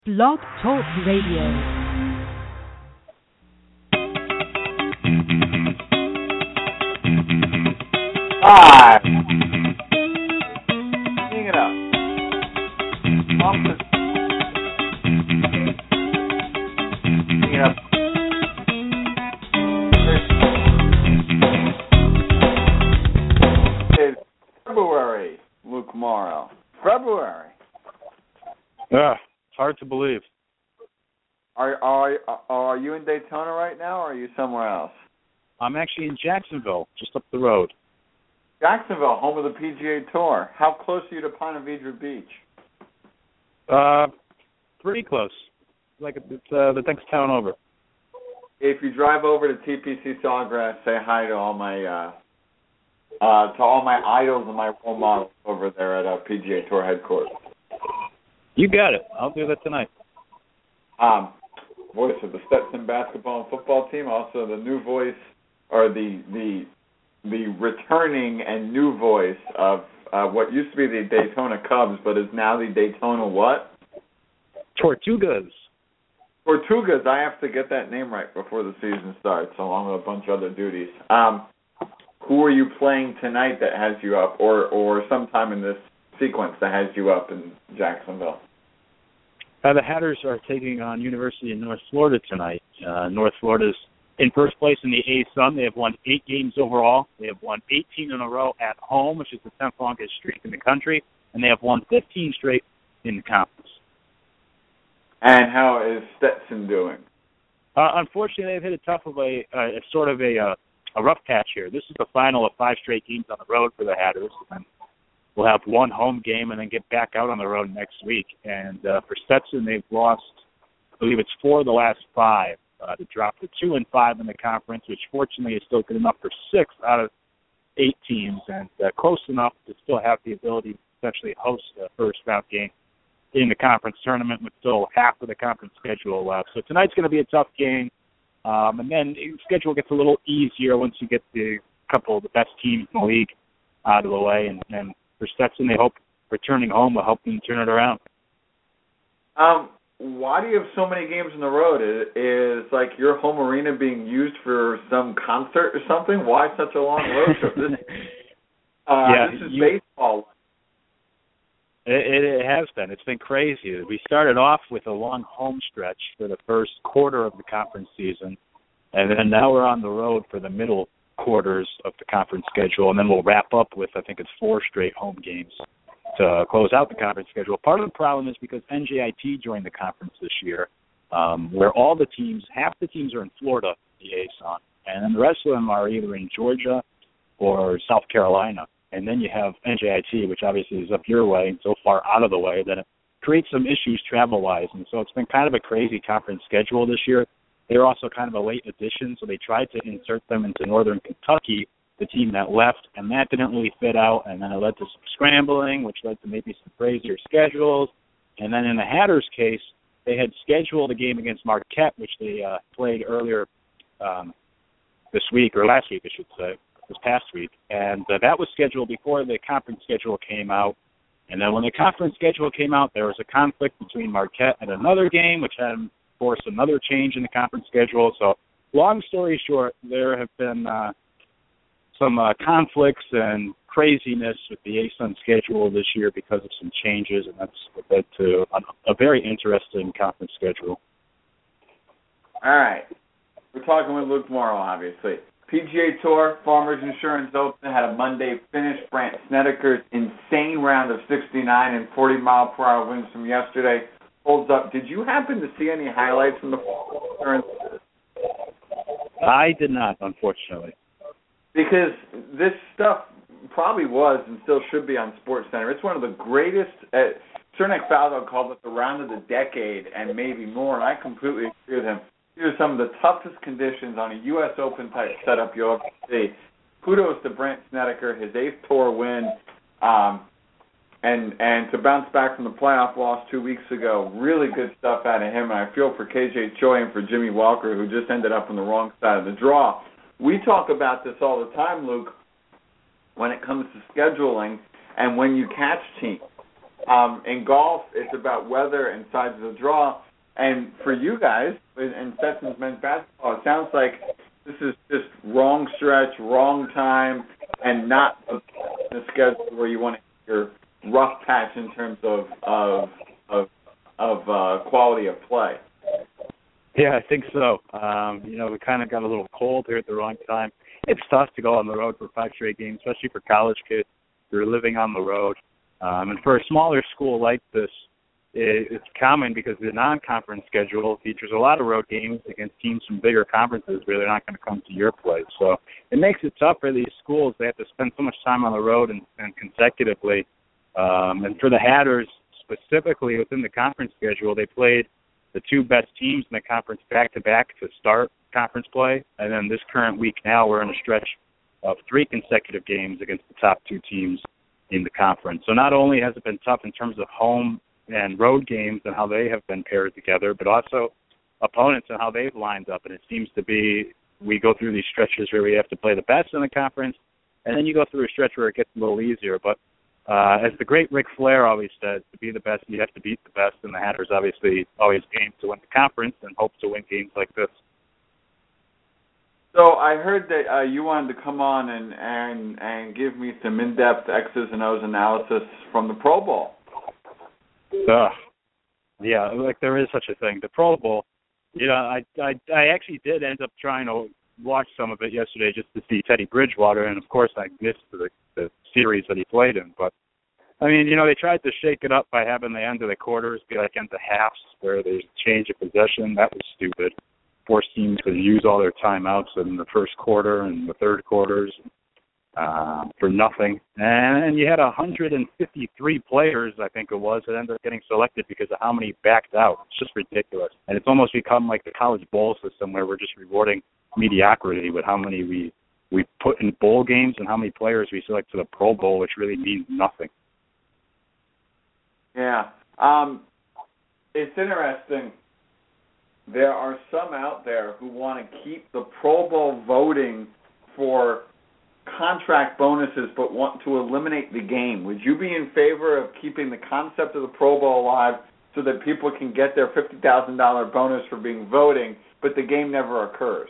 Blog Talk Radio. Five. Hang it up. Hang it up. It's February, Luke Morrow. February. Yeah, it's hard to believe. Are you in Daytona right now, or are you somewhere else? I'm actually in Jacksonville, just up the road. Jacksonville, home of the PGA Tour. How close are you to Ponte Vedra Beach? Pretty close. Like it's the next town over. If you drive over to TPC Sawgrass, say hi to all my idols and my role models over there at PGA Tour headquarters. You got it. I'll do that tonight. Voice of the Stetson basketball and football team, also the new voice, or the returning and new voice of what used to be the Daytona Cubs, but is now the Daytona what? Tortugas. Tortugas. I have to get that name right before the season starts, along with a bunch of other duties. Who are you playing tonight that has you up, or sometime in this sequence that has you up in Jacksonville? The Hatters are taking on University of North Florida tonight. North Florida's in first place in the A-Sun. They have won 8 games overall. They have won 18 in a row at home, which is the 10th longest streak in the country, and they have won 15 straight in the conference. And how is Stetson doing? Unfortunately, they've hit a tough of a rough patch here. This is the final of 5 straight games on the road for the Hatters, and we'll have one home game and then get back out on the road next week. And for Stetson, they've lost, I believe it's 4 of the last 5 to drop to 2-5 in the conference, which fortunately is still good enough for 6 out of 8 teams, and close enough to still have the ability to essentially host a first-round game in the conference tournament with still half of the conference schedule left. So tonight's going to be a tough game, and then the schedule gets a little easier once you get the couple of the best teams in the league out of the way, and for Stetson, they hope returning home will help them turn it around. Why do you have so many games on the road? Is like your home arena being used for some concert or something? Why such a long road trip? This is baseball. It has been. It's been crazy. We started off with a long home stretch for the first quarter of the conference season, and then now we're on the road for the middle quarters of the conference schedule, and then we'll wrap up with, I think it's 4 straight home games to close out the conference schedule. Part of the problem is because NJIT joined the conference this year, where all the teams, half the teams are in Florida, the ASUN, and then the rest of them are either in Georgia or South Carolina. And then you have NJIT, which obviously is up your way and so far out of the way that it creates some issues travel-wise. And so it's been kind of a crazy conference schedule this year. They're also kind of a late addition, so they tried to insert them into Northern Kentucky, the team that left, and that didn't really fit out, and then it led to some scrambling, which led to maybe some crazier schedules. And then in the Hatters' case, they had scheduled a game against Marquette, which they played earlier this week, or last week, I should say, this past week, and that was scheduled before the conference schedule came out. And then when the conference schedule came out, there was a conflict between Marquette and another game, which had forced another change in the conference schedule. So long story short, there have been some conflicts and craziness with the ASUN schedule this year because of some changes, and that's led to a very interesting conference schedule. All right. We're talking with Luke Morrow, obviously. PGA Tour, Farmers Insurance Open had a Monday finish. Brandt Snedeker's insane round of 69 and 40-mile-per-hour winds from yesterday holds up. Did you happen to see any highlights from the Farmers Insurance? I did not, unfortunately. Because this stuff probably was and still should be on SportsCenter. It's one of the greatest. Cernak Faldo called it the round of the decade and maybe more, and I completely agree with him. These are some of the toughest conditions on a U.S. Open type setup you'll ever see. Kudos to Brandt Snedeker, his 8th tour win, and to bounce back from the playoff loss 2 weeks ago. Really good stuff out of him, and I feel for KJ Choi and for Jimmy Walker, who just ended up on the wrong side of the draw. We talk about this all the time, Luke, when it comes to scheduling and when you catch teams. In golf, it's about weather and size of the draw. And for you guys, in Stetson's men's basketball, it sounds like this is just wrong stretch, wrong time, and not the schedule where you want to hit your rough patch in terms of quality of play. Yeah, I think so. We kind of got a little cold here at the wrong time. It's tough to go on the road for 5 straight games, especially for college kids who are living on the road. And for a smaller school like this, it's common because the non-conference schedule features a lot of road games against teams from bigger conferences where they're not going to come to your place. So it makes it tough for these schools. They have to spend so much time on the road and consecutively. And for the Hatters, specifically within the conference schedule, they played the 2 best teams in the conference back-to-back to start conference play. And then this current week now we're in a stretch of 3 consecutive games against the top 2 teams in the conference. So not only has it been tough in terms of home and road games and how they have been paired together, but also opponents and how they've lined up. And it seems to be we go through these stretches where we have to play the best in the conference, and then you go through a stretch where it gets a little easier. But as the great Ric Flair always said, to be the best, you have to beat the best, and the Hatters obviously always aim to win the conference and hope to win games like this. So I heard that you wanted to come on and give me some in-depth X's and O's analysis from the Pro Bowl. Yeah, like there is such a thing. The Pro Bowl, I actually did end up trying to watch some of it yesterday just to see Teddy Bridgewater, and of course I missed the series that he played in. But, I mean, they tried to shake it up by having the end of the quarters be like end of halves where there's change of possession. That was stupid. Forced teams to use all their timeouts in the first quarter and the third quarters for nothing. And you had 153 players, I think it was, that ended up getting selected because of how many backed out. It's just ridiculous. And it's almost become like the college bowl system where we're just rewarding mediocrity with how many we put in bowl games and how many players we select to the Pro Bowl, which really means nothing. Yeah. It's interesting. There are some out there who want to keep the Pro Bowl voting for contract bonuses but want to eliminate the game. Would you be in favor of keeping the concept of the Pro Bowl alive so that people can get their $50,000 bonus for being voting, but the game never occurs?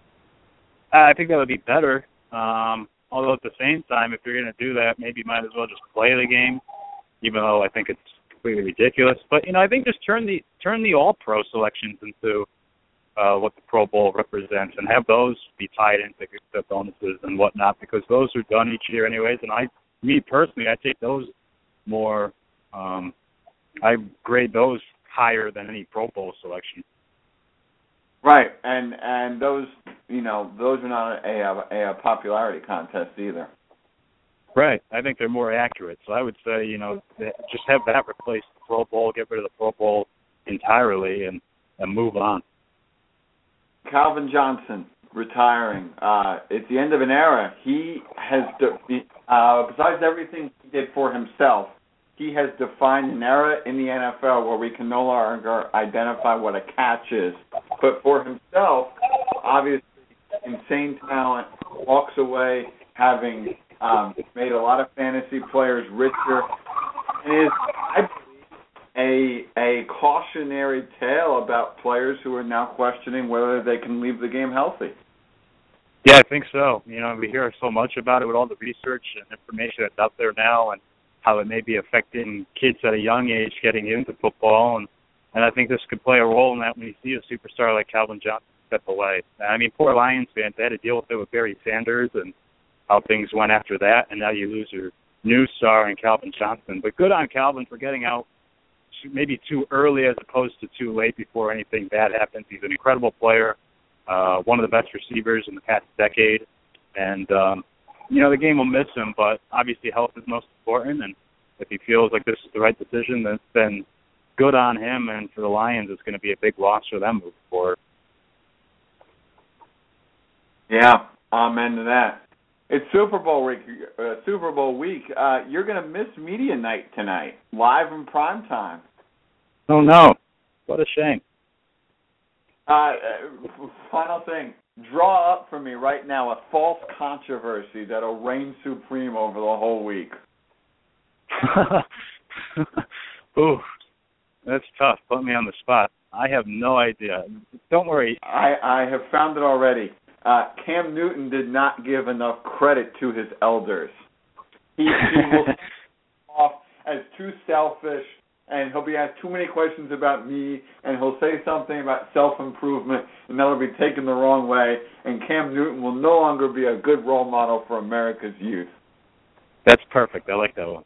I think that would be better. Although at the same time, if you're going to do that, maybe you might as well just play the game, even though I think it's completely ridiculous. But, I think just turn the all-pro selections into what the Pro Bowl represents and have those be tied into the bonuses and whatnot, because those are done each year anyways. And me personally, I take those more, I grade those higher than any Pro Bowl selection. Right, and those, those are not a popularity contest either. Right, I think they're more accurate. So I would say, just have that replace the Pro Bowl, get rid of the Pro Bowl entirely, and move on. Calvin Johnson retiring. It's the end of an era. He has, besides everything he did for himself, he has defined an era in the NFL where we can no longer identify what a catch is. But for himself, obviously, insane talent, walks away having made a lot of fantasy players richer, and is, I believe, a cautionary tale about players who are now questioning whether they can leave the game healthy. Yeah, I think so. We hear so much about it with all the research and information that's out there now, and how it may be affecting kids at a young age getting into football, and I think this could play a role in that when you see a superstar like Calvin Johnson step away. I mean, poor Lions fans, they had to deal with it with Barry Sanders and how things went after that, and now you lose your new star in Calvin Johnson. But good on Calvin for getting out maybe too early as opposed to too late before anything bad happens. He's an incredible player, one of the best receivers in the past decade, and the game will miss him, but obviously health is most important, and if he feels like this is the right decision, then good on him, and for the Lions, it's going to be a big loss for them moving forward. Yeah, amen to that. It's Super Bowl week. You're going to miss media night tonight, live in prime time. Oh, no. What a shame. Final thing. Draw up for me right now a false controversy that'll reign supreme over the whole week. Ooh, that's tough. Put me on the spot. I have no idea. Don't worry. I have found it already. Cam Newton did not give enough credit to his elders. He will come off as too selfish, and he'll be asked too many questions about me, and he'll say something about self-improvement, and that'll be taken the wrong way, and Cam Newton will no longer be a good role model for America's youth. That's perfect. I like that one.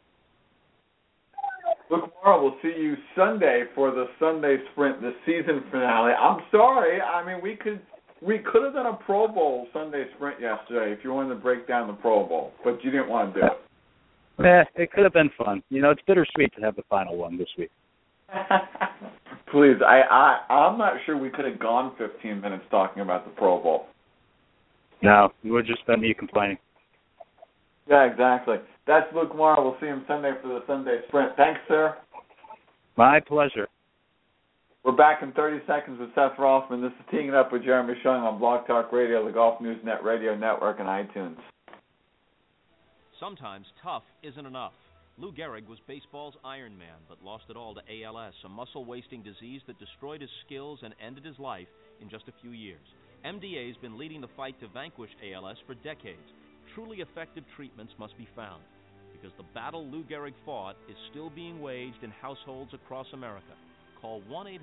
Look, Mara, we'll see you Sunday for the Sunday Sprint, the season finale. I'm sorry. I mean, we could have done a Pro Bowl Sunday Sprint yesterday if you wanted to break down the Pro Bowl, but you didn't want to do it. It could have been fun. It's bittersweet to have the final one this week. Please, I'm not sure we could have gone 15 minutes talking about the Pro Bowl. No, it would just been me complaining. Yeah, exactly. That's Luke Morrow. We'll see him Sunday for the Sunday Sprint. Thanks, sir. My pleasure. We're back in 30 seconds with Seth Rossman. This is Teeing It Up with Jeremy Shung on Blog Talk Radio, the Golf News Net Radio Network, and iTunes. Sometimes tough isn't enough. Lou Gehrig was baseball's Iron Man, but lost it all to ALS, a muscle-wasting disease that destroyed his skills and ended his life in just a few years. MDA has been leading the fight to vanquish ALS for decades. Truly effective treatments must be found, because the battle Lou Gehrig fought is still being waged in households across America. Call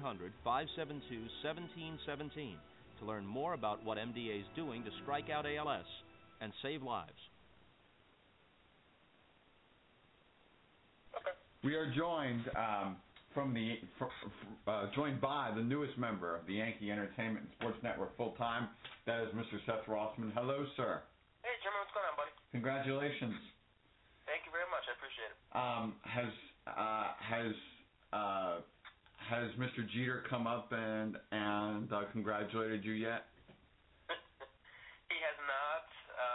1-800-572-1717 to learn more about what MDA is doing to strike out ALS and save lives. We are joined joined by the newest member of the Yankee Entertainment and Sports Network full-time. That is Mr. Seth Rossman. Hello, sir. Hey, Jimmy, what's going on, buddy? Congratulations. Thank you very much. I appreciate it. Has Mr. Jeter come up and congratulated you yet? He has not.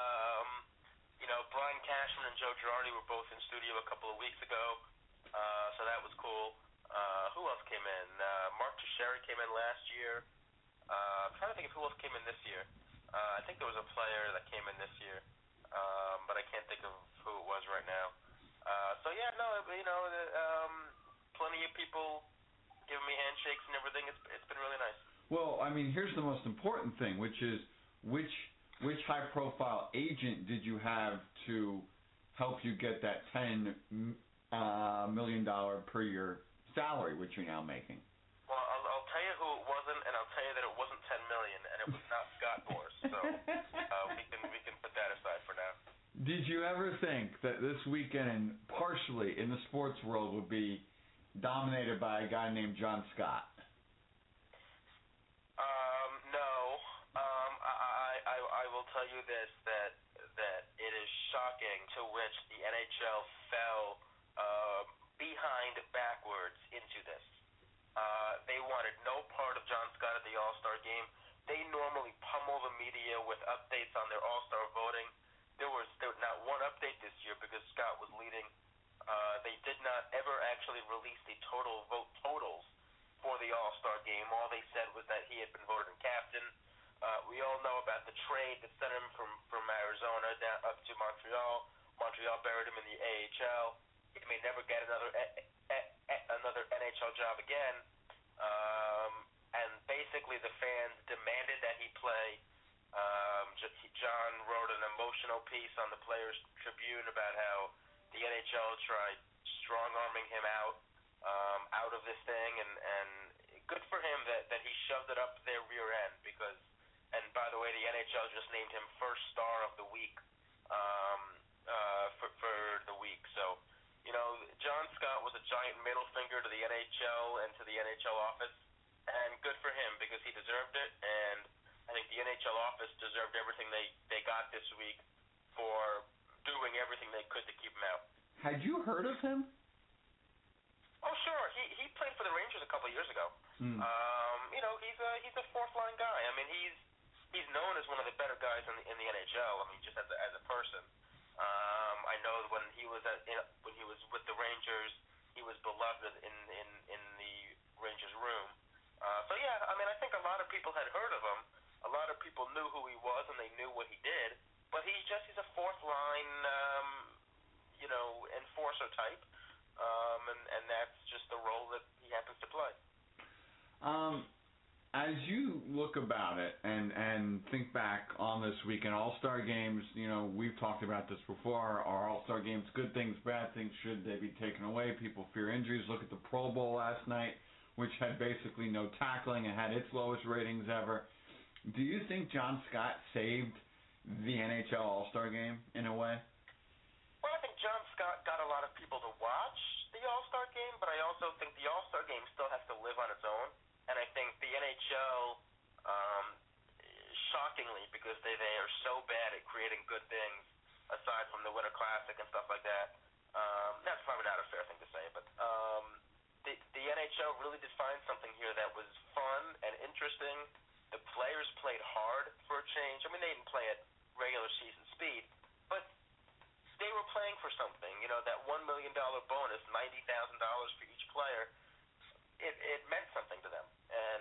Brian Cashman and Joe Girardi were both in studio a couple of weeks ago, so that was cool. Who else came in? Mark Teixeira came in last year. I'm trying to think of who else came in this year. I think there was a player that came in this year, but I can't think of who it was right now. Plenty of people giving me handshakes and everything. It's been really nice. Well, I mean, here's the most important thing, which is which high-profile agent did you have to help you get that $10 million per year salary, which you're now making? Well, I'll tell you who it wasn't, and I'll tell you that it wasn't $10 million, and it was not Scott Boras. So we can put that aside for now. Did you ever think that this weekend, partially in the sports world, would be dominated by a guy named John Scott? No. I will tell you this, that it is shocking to which the NHL fell behind backwards into this. They wanted no part of John Scott at the All-Star game. They normally pummel the media with updates on their All-Star voting. There was not one update this year because Scott was leading. They did not ever actually release the total vote totals for the All-Star game. All they said was that he had been voted in captain. We all know about the trade that sent him from Arizona down up to Montreal. Montreal buried him in the AHL. He may never get another NHL job again. And basically the fans demanded that he play. John wrote an emotional piece on the Players Tribune about how the NHL tried strong-arming him out of this thing, and good for him that he shoved it up their rear end because, and by the way, the NHL just named him first star of the week for the week. So, John Scott was a giant middle finger to the NHL and to the NHL office, and good for him because he deserved it, and I think the NHL office deserved everything they got this week for doing everything they could to keep him out. Had you heard of him? Oh, sure. He played for the Rangers a couple of years ago. He's a fourth line guy. I mean, he's known as one of the better guys in the NHL. I mean, just as a person. I know when he was with the Rangers, he was beloved in the Rangers room. I think a lot of people had heard of him. A lot of people knew who he was and they knew what he did. But he's a fourth line, enforcer type. and that's just the role that he happens to play. As you look about it and think back on this weekend, All-Star games, we've talked about this before. Are All-Star games good things, bad things? Should they be taken away? People fear injuries. Look at the Pro Bowl last night, which had basically no tackling and had its lowest ratings ever. Do you think John Scott saved the NHL All-Star game in a way? Well, I think John Scott got a lot of people to watch the All-Star game, but I also think the All-Star game still has to live on its own. And I think the NHL, shockingly, because they are so bad at creating good things, aside from the Winter Classic and stuff like that, that's probably not a fair thing to say, but the NHL really did find something here that was fun and interesting. The players played hard for a change. I mean, they didn't play at regular season speed, but they were playing for something. That $1 million bonus, $90,000 for each player, it meant something to them. And,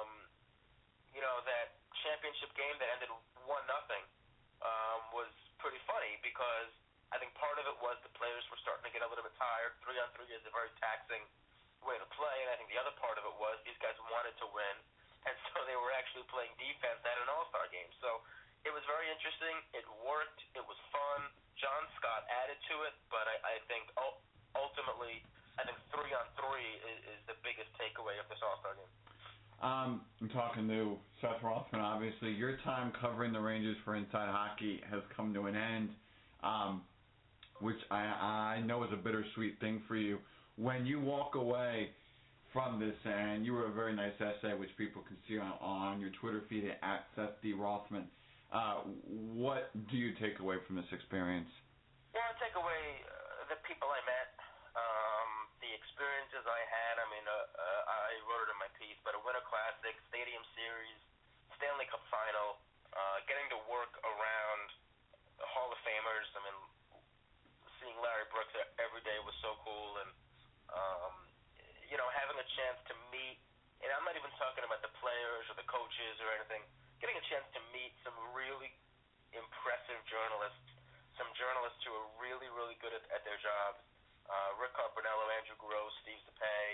that championship game that ended 1-0 was pretty funny because I think part of it was the players were starting to get a little bit tired. 3-on-3 is a very taxing way to play, and I think the other part of it was these guys wanted to win, and so they were actually playing defense at an All-Star game. So it was very interesting. It worked. It was fun. John Scott added to it, but I think ultimately, I think 3-on-3 is the biggest takeaway of this All-Star game. I'm talking to Seth Rothman, obviously. Your time covering the Rangers for Inside Hockey has come to an end, which I know is a bittersweet thing for you. When you walk away from this, and you wrote a very nice essay, which people can see on your Twitter feed at Seth D. Rothman, what do you take away from this experience? Well, I take away the people I met, the experiences I had. I mean, I wrote it in my piece, but a Winter Classic, Stadium Series, Stanley Cup Final, getting to work around the Hall of Famers. I mean, seeing Larry Brooks every day was so cool, and having a chance to meet, and I'm not even talking about the players or the coaches or anything, getting a chance to meet some really impressive journalists, some journalists who are really, really good at their jobs. Rick Carpinello, Andrew Gross, Steve Zapay,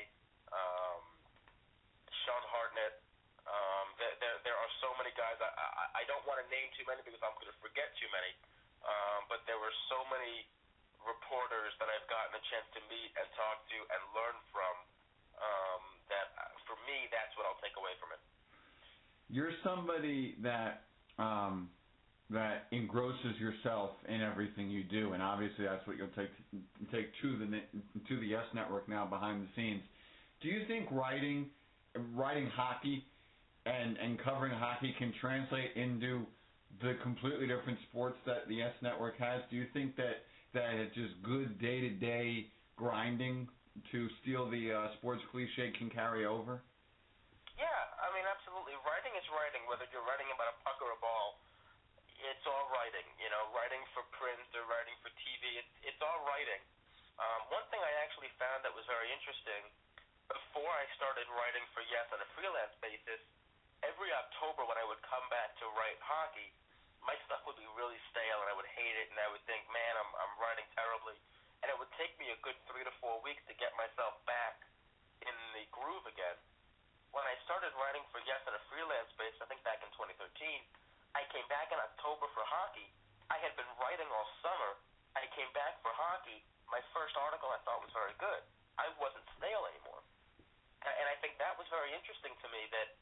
Sean Hartnett. There are so many guys. I don't want to name too many because I'm going to forget too many. But there were so many reporters that I've gotten a chance to meet and talk to and learn from that, for me, that's what I'll take away from it. You're somebody that engrosses yourself in everything you do, and obviously that's what you'll take to the Yes Network now behind the scenes. Do you think writing hockey and covering hockey can translate into the completely different sports that the Yes Network has? Do you think that it's just good day-to-day grinding, to steal the sports cliche, can carry over? Yeah, I mean, absolutely. Writing is writing, whether you're writing about a puck or a ball. It's all writing, writing for print or writing for TV. It's all writing. One thing I actually found that was very interesting, before I started writing for Yes on a freelance basis, every October when I would come back to write hockey, my stuff would be really stale and I would hate it, and I would think, man, I'm writing terribly. And it would take me a good 3 to 4 weeks to get myself back in the groove again. When I started writing for Yes on a freelance basis, I think back in 2013, I came back in October for hockey. I had been writing all summer. I came back for hockey. My first article I thought was very good. I wasn't stale anymore. And I think that was very interesting to me that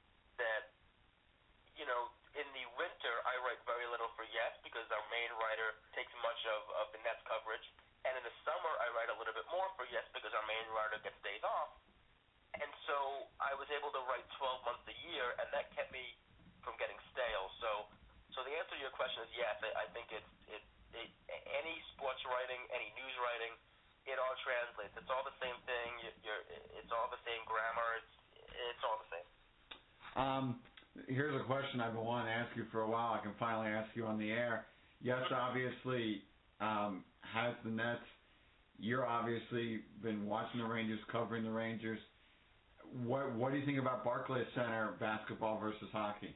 in the winter I write very little for Yes because our main writer takes much of the Nets coverage. And in the summer I write a little bit more for Yes because our main writer gets days off. And so I was able to write 12 months a year, and that kept me from getting stale. So the answer to your question is yes. I think it's any sports writing, any news writing, it all translates. It's all the same thing. It's all the same grammar. It's all the same. Here's a question I've been wanting to ask you for a while. I can finally ask you on the air. Yes, obviously has the Nets. You're obviously been watching the Rangers, covering the Rangers. What do you think about Barclays Center basketball versus hockey?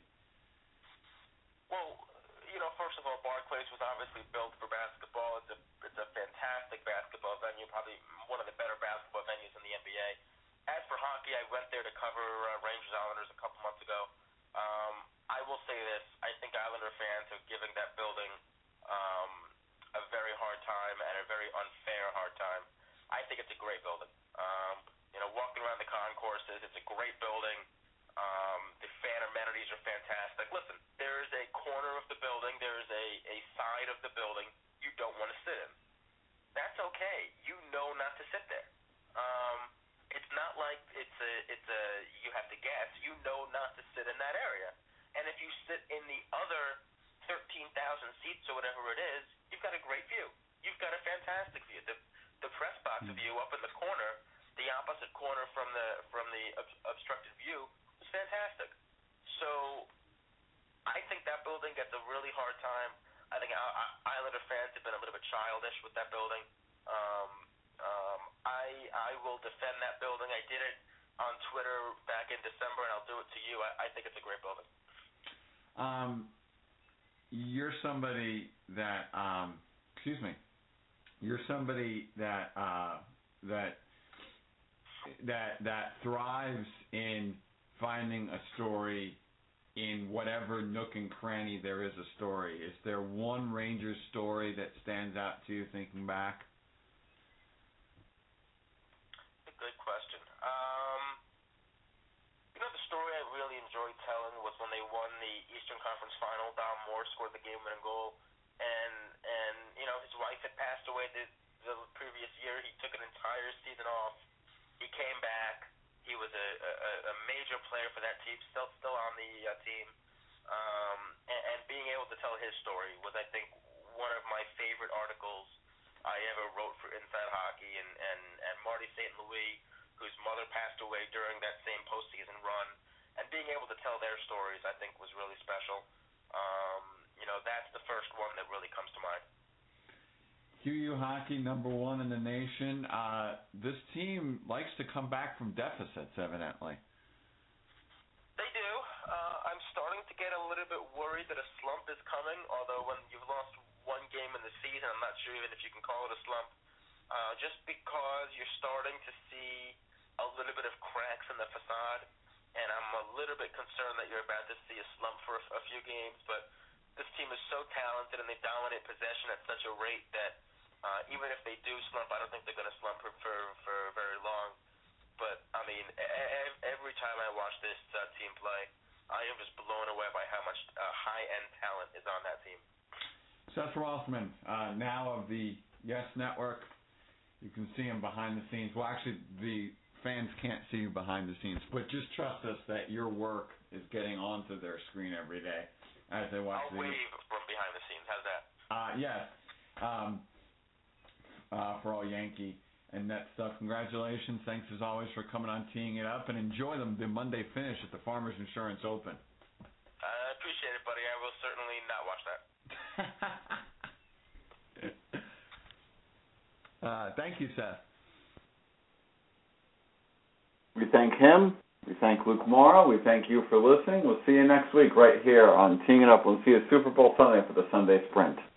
Well, first of all, Barclays was obviously built for basketball. It's a fantastic fantastic basketball venue, probably one of the better basketball venues in the NBA. As for hockey, I went there to cover Rangers Islanders a couple months ago. I will say this: I think Islander fans are giving that building a very hard time and a very unfair hard time. I think it's a great building. Walking around the concourses, it's a great building. The fan amenities are fantastic. Listen, there is a corner of the building, there is a side of the building you don't want to sit in. That's okay. You know not to sit there. It's not like it's a you have to guess. You know not to sit in that area. And if you sit in the other 13,000 seats or whatever it is, you've got a great view. You've got a fantastic view. The press box view up in the corner, the opposite corner from the obstructed view, is fantastic. So I think that building gets a really hard time. I think Islander fans have been a little bit childish with that building. I will defend that building. I did it on Twitter back in December, and I'll do it to you. I think it's a great building. You're somebody that that thrives in finding a story in whatever nook and cranny there is a story. Is there one Rangers story that stands out to you thinking back? Good question. The story I really enjoyed telling was when they won the Eastern Conference Final. Dom Moore scored the game-winning goal, and his wife had passed away the previous year. He took an entire season off. He came back. He was a major player for that team, still on the team, and being able to tell his story was, I think, one of my favorite articles I ever wrote for Inside Hockey, and Marty St. Louis, whose mother passed away during that same postseason run, and being able to tell their stories, I think, was really special. That's the first one that really comes to mind. QU Hockey, #1 in the nation. This team likes to come back from deficits, evidently. They do. I'm starting to get a little bit worried that a slump is coming, although when you've lost one game in the season, I'm not sure even if you can call it a slump, just because you're starting to see a little bit of cracks in the facade, and I'm a little bit concerned that you're about to see a slump for a few games, but this team is so talented and they dominate possession at such a rate that even if they do slump, I don't think they're going to slump for very long. But, I mean, every time I watch this team play, I am just blown away by how much high-end talent is on that team. Seth Rothman, now of the Yes Network. You can see him behind the scenes. Well, actually, the fans can't see you behind the scenes, but just trust us that your work is getting onto their screen every day as they watch. I'll wave from behind the scenes. How's that? Yes. For all Yankee and Net stuff, congratulations. Thanks as always for coming on Teeing It Up, and enjoy the Monday finish at the Farmers Insurance Open. I appreciate it, buddy. I will certainly not watch that. Thank you, Seth. We thank him. We thank Luke Morrow. We thank you for listening. We'll see you next week right here on Teeing It Up. We'll see you Super Bowl Sunday for the Sunday Sprint.